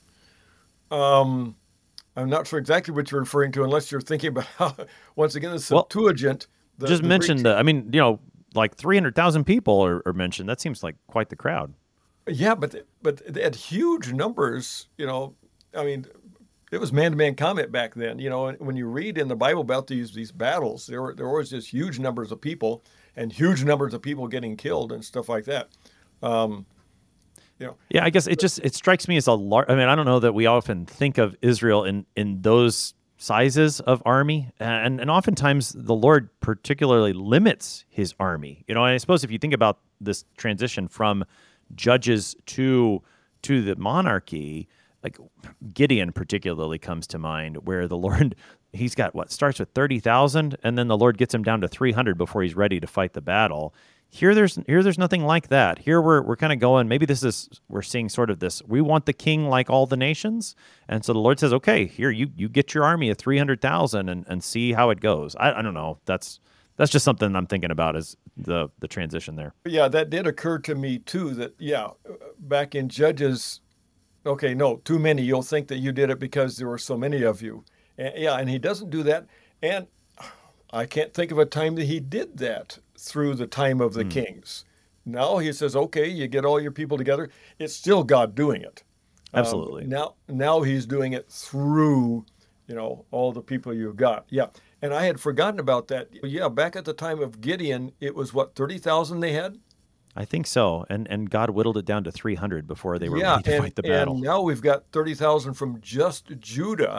Um, I'm not sure exactly what you're referring to, unless you're thinking about how, once again, the Septuagint. Well, the, just the mention the, I mean, you know, like three hundred thousand people are, are mentioned. That seems like quite the crowd. Yeah, but but they had huge numbers, you know, I mean, it was man-to-man combat back then. You know, when you read in the Bible about these these battles, there were there was just huge numbers of people and huge numbers of people getting killed and stuff like that. Um, you know. Yeah, I guess it just it strikes me as a large. I mean, I don't know that we often think of Israel in in those sizes of army, and and oftentimes the Lord particularly limits His army. You know, and I suppose if you think about this transition from judges to to the monarchy, like Gideon particularly comes to mind, where the Lord, he's got what starts with thirty thousand, and then the Lord gets him down to three hundred before he's ready to fight the battle. Here, there's here, there's nothing like that. Here, we're we're kind of going. Maybe this is we're seeing sort of this. We want the king like all the nations, and so the Lord says, "Okay, here you you get your army of three hundred thousand, and and see how it goes." I, I don't know. That's that's just something I'm thinking about is the the transition there. Yeah, that did occur to me too. That yeah, back in Judges. Okay, no, too many. You'll think that you did it because there were so many of you. And, yeah, and he doesn't do that. And I can't think of a time that he did that through the time of the mm. kings. Now he says, okay, you get all your people together. It's still God doing it. Absolutely. Um, now, now he's doing it through, you know, all the people you've got. Yeah, and I had forgotten about that. Yeah, back at the time of Gideon, it was what, thirty thousand they had? I think so, and and God whittled it down to three hundred before they were yeah, ready to and, fight the battle. And now we've got thirty thousand from just Judah,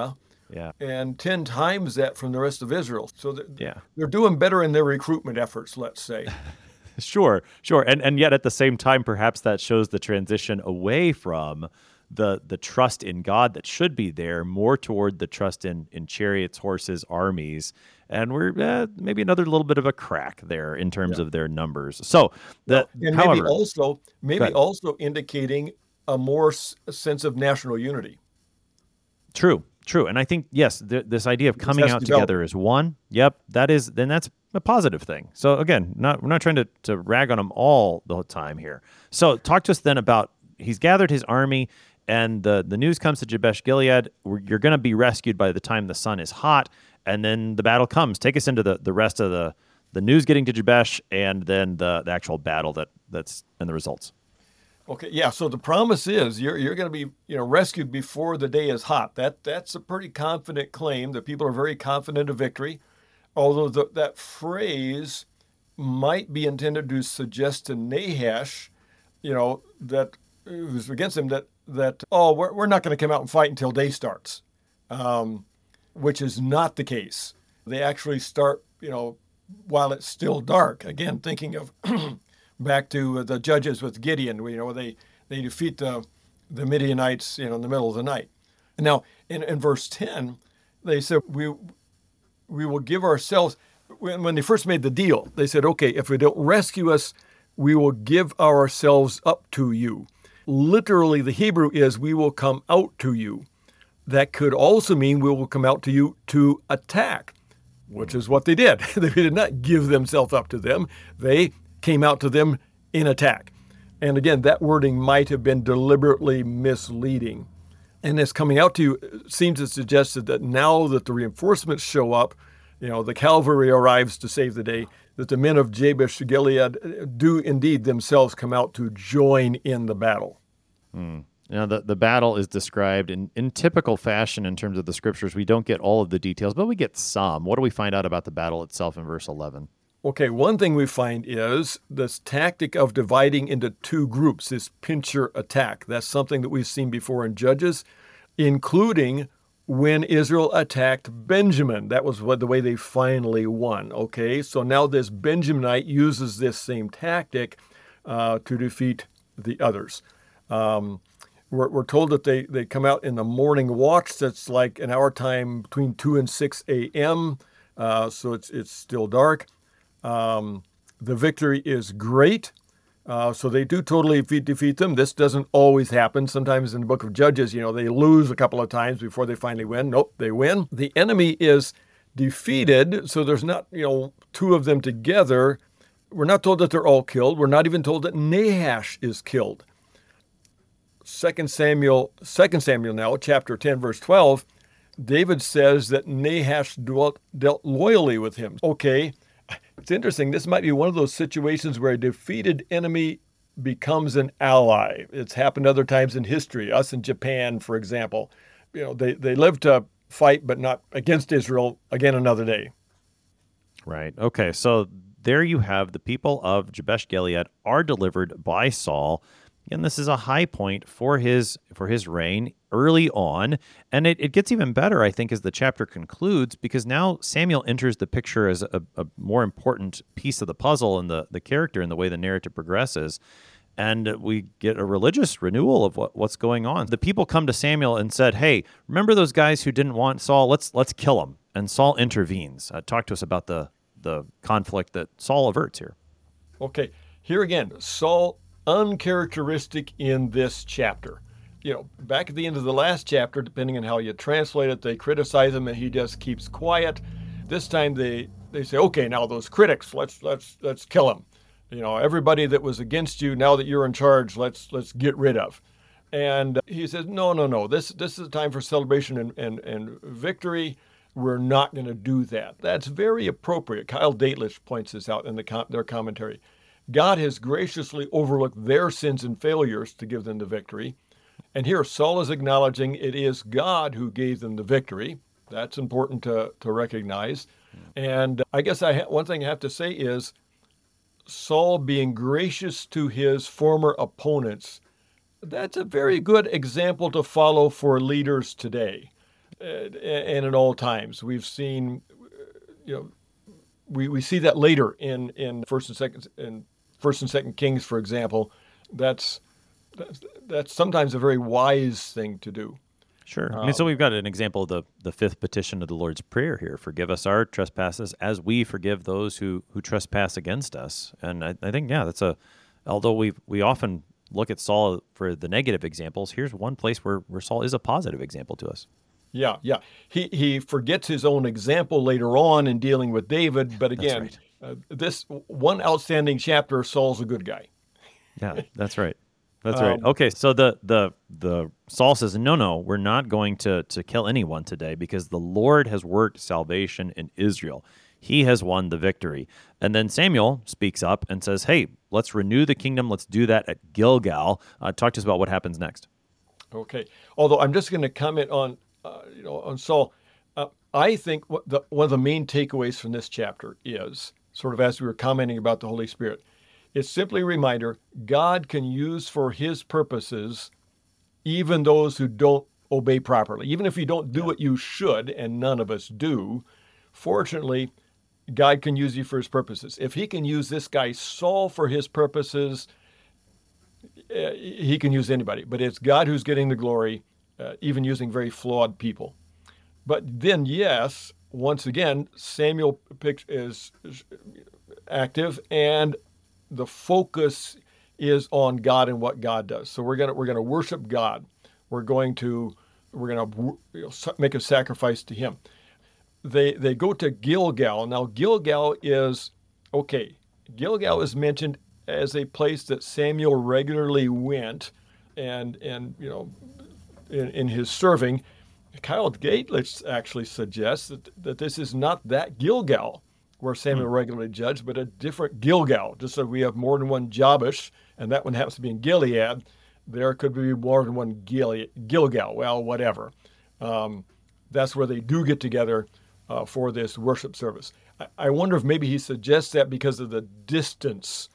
Yeah. and ten times that from the rest of Israel. So they're, Yeah. they're doing better in their recruitment efforts, let's say. Sure, sure. And and yet at the same time, perhaps that shows the transition away from the the trust in God that should be there, more toward the trust in in chariots, horses, armies. And we're uh, maybe another little bit of a crack there in terms Yeah. of their numbers. So that, And however, maybe also, maybe ahead. also indicating a more s- sense of national unity. True, true. And I think, yes, th- this idea of coming has out developed. together as one, yep, that is, then that's a positive thing. So again, not we're not trying to, to rag on them all the whole time here. So talk to us then about, he's gathered his army, and the, the news comes to Jabesh Gilead, we're, you're going to be rescued by the time the sun is hot, and then the battle comes. Take us into the, the rest of the, the news getting to Jabesh, and then the, the actual battle that that's and the results. Okay, yeah. So the promise is you're you're going to be you know rescued before the day is hot. That that's a pretty confident claim. The people are very confident of victory, although the, that phrase might be intended to suggest to Nahash, you know, that who's against him that that oh we're we're not going to come out and fight until day starts, um, which is not the case. They actually start you know while it's still dark. Again, thinking of. Back to the judges with Gideon, you know, they, they defeat the, the Midianites, you know, in the middle of the night. And now in, in verse ten, they said, we, we will give ourselves, when, when they first made the deal, they said, okay, if we don't rescue us, we will give ourselves up to you. Literally, the Hebrew is, we will come out to you. That could also mean we will come out to you to attack, which is what they did. They did not give themselves up to them. They came out to them in attack. And again, that wording might have been deliberately misleading. And this coming out to you seems to suggest that now that the reinforcements show up, you know, the cavalry arrives to save the day, that the men of Jabesh Gilead do indeed themselves come out to join in the battle. Mm. Now, the, the battle is described in, in typical fashion in terms of the scriptures. We don't get all of the details, but we get some. What do we find out about the battle itself in verse eleven? Okay, one thing we find is this tactic of dividing into two groups, this pincher attack. That's something that we've seen before in Judges, including when Israel attacked Benjamin. That was what, the way they finally won. Okay, so now this Benjaminite uses this same tactic uh, to defeat the others. Um, we're, we're told that they, they come out in the morning watch. That's like an hour time between two and six a.m., uh, so it's it's still dark. Um, the victory is great. Uh, so they do totally defeat, defeat them. This doesn't always happen. Sometimes in the book of Judges, you know, they lose a couple of times before they finally win. Nope, they win. The enemy is defeated. So there's not, you know, two of them together. We're not told that they're all killed. We're not even told that Nahash is killed. Second Samuel, Second Samuel now, chapter ten, verse twelve, David says that Nahash dwelt, dealt loyally with him. Okay. It's interesting. This might be one of those situations where a defeated enemy becomes an ally. It's happened other times in history. Us in Japan, for example. You know, they, they live to fight, but not against Israel again another day. Right. Okay. So there you have the people of Jabesh Gilead are delivered by Saul. And this is a high point for his for his reign early on. And it, it gets even better, I think, as the chapter concludes, because now Samuel enters the picture as a, a more important piece of the puzzle and the, the character and the way the narrative progresses. And we get a religious renewal of what, what's going on. The people come to Samuel and said, hey, remember those guys who didn't want Saul? Let's let's kill them. And Saul intervenes. Uh, talk to us about the, the conflict that Saul averts here. Okay, here again, Saul, uncharacteristic in this chapter. You know, back at the end of the last chapter, depending on how you translate it, they criticize him and he just keeps quiet. This time they, they say, okay, now those critics, let's let's let's kill them. You know, everybody that was against you, now that you're in charge, let's let's get rid of. And he says, no, no, no, this this is a time for celebration and, and, and victory. We're not going to do that. That's very appropriate. Kyle Datelich points this out in the com- their commentary. God has graciously overlooked their sins and failures to give them the victory. And here Saul is acknowledging it is God who gave them the victory. That's important to, to recognize. And I guess I ha- one thing I have to say is Saul being gracious to his former opponents, that's a very good example to follow for leaders today. and, and at all times. We've seen, you know, we, we see that later in, in first and second in first and second Kings, for example. That's that's, that's sometimes a very wise thing to do. Sure. I mean, so we've got an example of the, the fifth petition of the Lord's Prayer here. Forgive us our trespasses as we forgive those who, who trespass against us. And I, I think, yeah, that's a, although we we often look at Saul for the negative examples, here's one place where, where Saul is a positive example to us. Yeah, yeah. He he forgets his own example later on in dealing with David, but again, right. uh, this one outstanding chapter, Saul's a good guy. Yeah, that's right. That's Um, right. Okay, so the the the Saul says, "No, no, we're not going to to kill anyone today because the Lord has worked salvation in Israel. He has won the victory." And then Samuel speaks up and says, "Hey, let's renew the kingdom. Let's do that at Gilgal." Uh, talk to us about what happens next. Okay. Although I'm just going to comment on, uh, you know, on Saul. Uh, I think what the, one of the main takeaways from this chapter is, sort of as we were commenting about the Holy Spirit, it's simply a reminder God can use for his purposes even those who don't obey properly. Even if you don't do what you should, and none of us do, fortunately, God can use you for his purposes. If he can use this guy Saul for his purposes, uh, he can use anybody. But it's God who's getting the glory, uh, even using very flawed people. But then, yes, once again, Samuel is active, and the focus is on God and what God does. So we're gonna we're gonna worship God. We're going to we're gonna you know, make a sacrifice to Him. They they go to Gilgal. Now Gilgal is okay. Gilgal is mentioned as a place that Samuel regularly went, and and you know in, in his serving. Kyle Gatelich actually suggests that, that this is not that Gilgal where Samuel hmm. regularly judged, but a different Gilgal. Just so we have more than one Jabesh, and that one happens to be in Gilead, there could be more than one Gilead, Gilgal. Well, whatever. Um, that's where they do get together uh, for this worship service. I, I wonder if maybe he suggests that because of the distance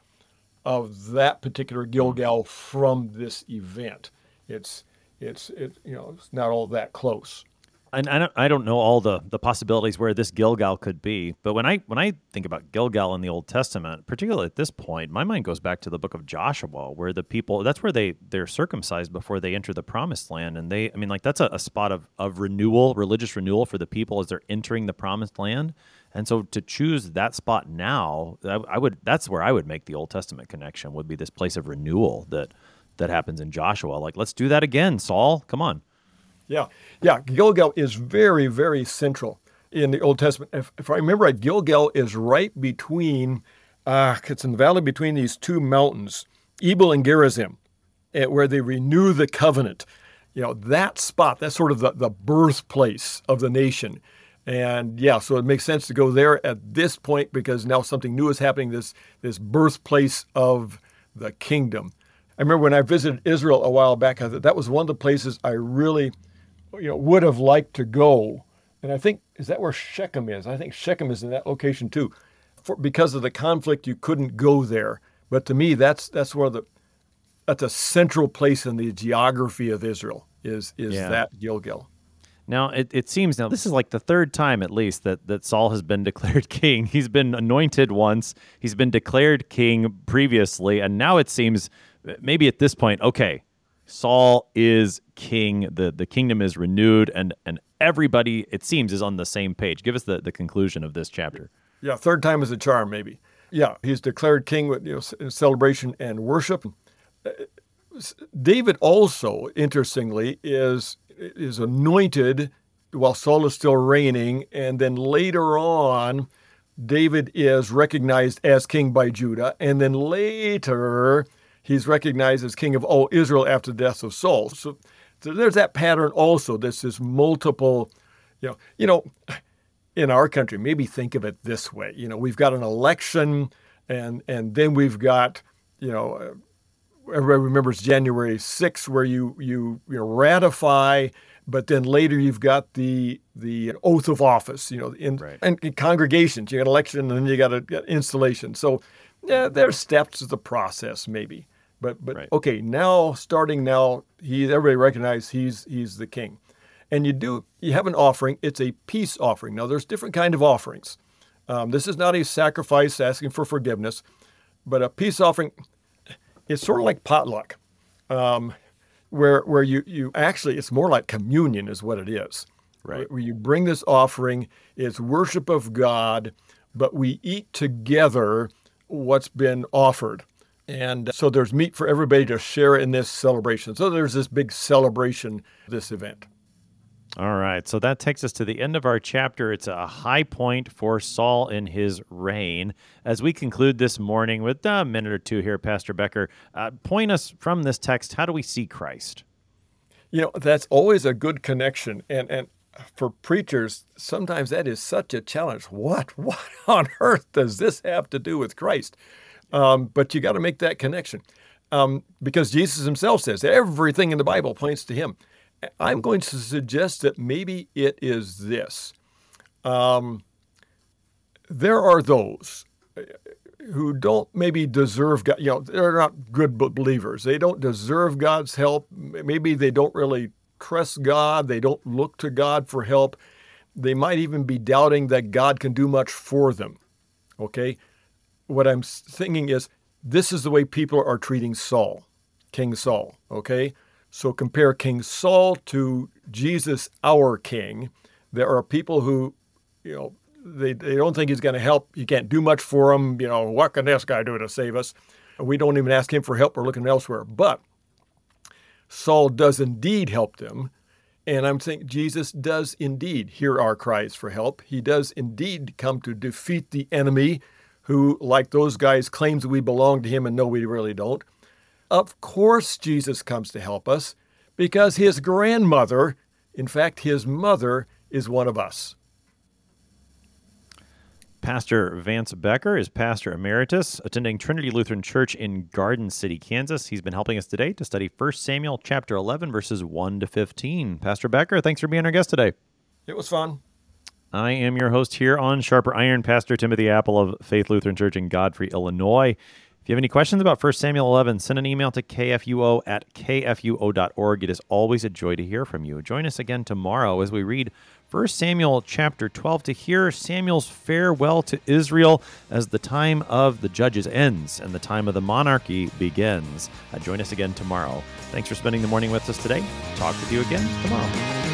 of that particular Gilgal from this event. It's it's it you know it's not all that close. And I don't, I don't know all the, the possibilities where this Gilgal could be, but when I when I think about Gilgal in the Old Testament, particularly at this point, my mind goes back to the book of Joshua, where the people, that's where they, they're circumcised before they enter the promised land. And they, I mean, like that's a, a spot of, of renewal, religious renewal for the people as they're entering the promised land. And so to choose that spot now, I, I would, that's where I would make the Old Testament connection, would be this place of renewal that, that happens in Joshua. Like, let's do that again, Saul, come on. Yeah, yeah. Gilgal is very, very central in the Old Testament. If, if I remember right, Gilgal is right between, uh, it's in the valley between these two mountains, Ebal and Gerizim, eh, where they renew the covenant. You know, that spot, that's sort of the, the birthplace of the nation. And yeah, so it makes sense to go there at this point because now something new is happening, this, this birthplace of the kingdom. I remember when I visited Israel a while back, I thought that was one of the places I really you know, would have liked to go. And I think, is that where Shechem is? I think Shechem is in that location too. For, because of the conflict, you couldn't go there. But to me, that's that's where the that's a central place in the geography of Israel is is yeah. that Gilgal. Now, it, it seems now this is like the third time at least that, that Saul has been declared king. He's been anointed once. He's been declared king previously. And now it seems maybe at this point, okay, Saul is king, the, the kingdom is renewed, and, and everybody, it seems, is on the same page. Give us the, the conclusion of this chapter. Yeah, third time is a charm, maybe. Yeah, he's declared king with you know, celebration and worship. David also, interestingly, is is anointed while Saul is still reigning, and then later on, David is recognized as king by Judah, and then later he's recognized as king of all Israel after the death of Saul. So, so there's that pattern also. This is multiple, you know, you know, in our country, maybe think of it this way. You know, we've got an election, and and then we've got, you know, everybody remembers January sixth, where you you you know, ratify, but then later you've got the the oath of office. You know, in, right. and in congregations, you got election, and then you got a installation. So yeah, there's steps to the process, maybe. But but right. okay, now starting now, he everybody recognizes he's he's the king, and you do you have an offering. It's a peace offering. Now, there's different kind of offerings. Um, this is not a sacrifice asking for forgiveness, but a peace offering, it's sort of like potluck, um, where where you, you actually, it's more like communion is what it is. Right. Where you bring this offering, it's worship of God, but we eat together what's been offered. And so there's meat for everybody to share in this celebration. So there's this big celebration, this event. All right, so that takes us to the end of our chapter. It's a high point for Saul in his reign. As we conclude this morning with a minute or two here, Pastor Becker, uh, point us from this text, how do we see Christ? You know, that's always a good connection. And and for preachers, sometimes that is such a challenge. What? What on earth does this have to do with Christ? Um, but you got to make that connection. Um, because Jesus himself says everything in the Bible points to him. I'm going to suggest that maybe it is this. Um, there are those who don't maybe deserve God. You know, they're not good believers. They don't deserve God's help. Maybe they don't really trust God. They don't look to God for help. They might even be doubting that God can do much for them. Okay? What I'm thinking is this is the way people are treating Saul, King Saul. Okay? So compare King Saul to Jesus, our King. There are people who, you know, they, they don't think he's going to help. You can't do much for him. You know, what can this guy do to save us? We don't even ask him for help. We're looking elsewhere. But Saul does indeed help them. And I'm saying Jesus does indeed hear our cries for help. He does indeed come to defeat the enemy who, like those guys, claims that we belong to him and no, we really don't. Of course, Jesus comes to help us because his grandmother, in fact, his mother, is one of us. Pastor Vance Becker is Pastor Emeritus, attending Trinity Lutheran Church in Garden City, Kansas. He's been helping us today to study First Samuel chapter eleven, verses one to fifteen. Pastor Becker, thanks for being our guest today. It was fun. I am your host here on Sharper Iron, Pastor Timothy Apple of Faith Lutheran Church in Godfrey, Illinois. If you have any questions about First Samuel eleven, send an email to k f u o at k f u o dot org. It is always a joy to hear from you. Join us again tomorrow as we read First Samuel chapter twelve to hear Samuel's farewell to Israel as the time of the judges ends and the time of the monarchy begins. Uh, join us again tomorrow. Thanks for spending the morning with us today. Talk with you again tomorrow.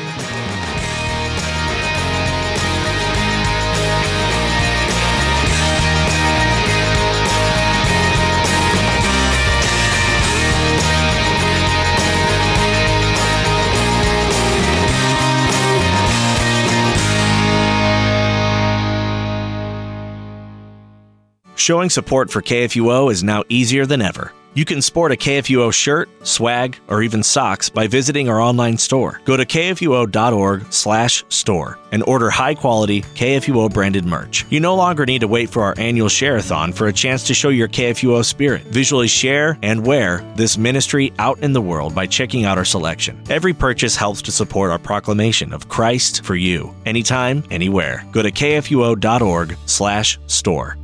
Showing support for K F U O is now easier than ever. You can sport a K F U O shirt, swag, or even socks by visiting our online store. Go to k f u o dot org slash store and order high-quality K F U O branded merch. You no longer need to wait for our annual share-a-thon for a chance to show your K F U O spirit. Visually share and wear this ministry out in the world by checking out our selection. Every purchase helps to support our proclamation of Christ for you, anytime, anywhere. Go to k f u o dot org slash store.